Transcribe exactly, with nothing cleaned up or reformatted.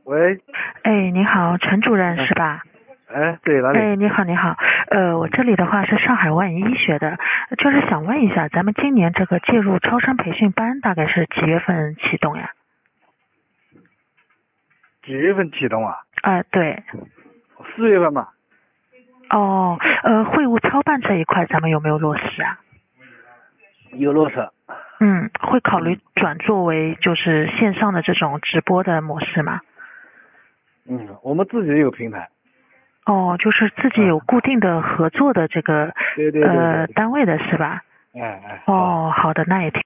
喂， 哎，你好，陈主任嗯， 是吧？ 哎，对，哪里？ 哎，你好，你好，呃，我这里的话是上海万医学的，就是想问一下，咱们今年这个介入超声培训班大概是几月份启动呀？ 几月份启动啊？ 啊、对， 四月份嘛。 哦，呃，会务操办这一块咱们有没有落实啊？ 有落实。 嗯，会考虑嗯转作为就是线上的这种直播的模式吗？ 嗯，我们自己有平台。 哦，就是自己有嗯， 固定的合作的这个对对对对对。 呃单位的是吧？ 哎哎哎。 哦，好的，那也挺